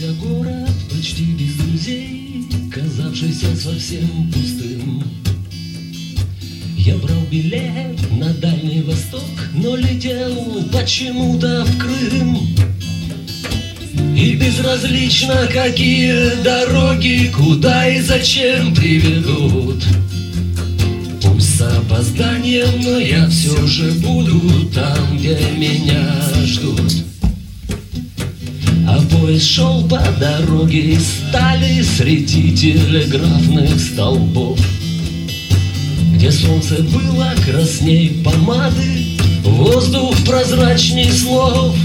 Пронесся город почти без друзей, казавшийся совсем пустым. Я брал билет на Дальний Восток, но летел почему-то в Крым. И безразлично, какие дороги, куда и зачем приведут. Пусть с опозданием, но я все же буду там, где меня ждут. А поезд шел по дороге из стали среди телеграфных столбов, где солнце было красней помады, воздух прозрачней слов.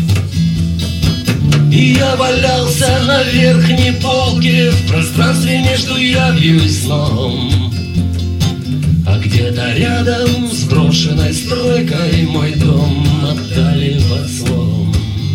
И я валялся на верхней полке в пространстве между явью и сном. А где-то рядом с брошенной стройкой мой дом отдали под слом.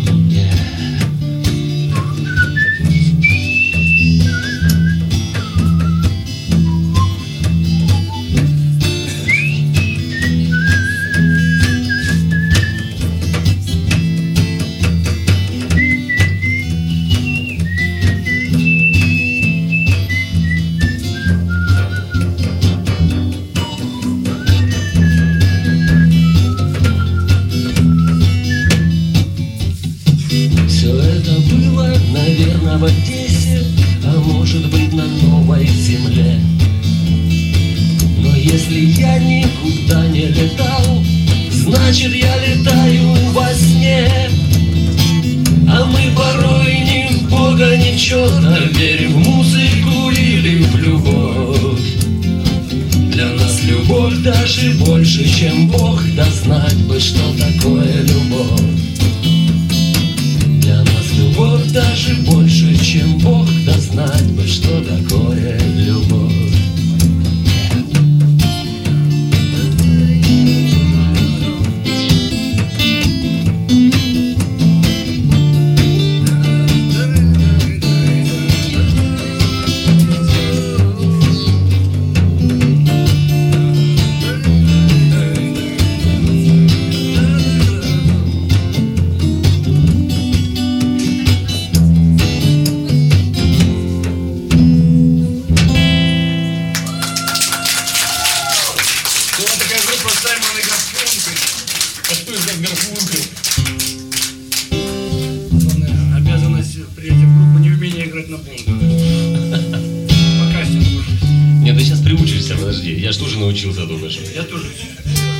Наверное, в Одессе, а может быть на новой земле. Но если я никуда не летал, значит я летаю во сне. А мы порой ни в Бога, ни в черта верим, в музыку или в любовь. Для нас любовь даже больше, чем Бог, да знать бы, что такое любовь. Любовь даже больше, чем Бог, да знать бы, что такое любовь. Обязанность принять в группу неумение играть на бонго. По кастингу. Нет, ты сейчас приучишься, подожди. Я ж тоже научился, думаешь? Я тоже.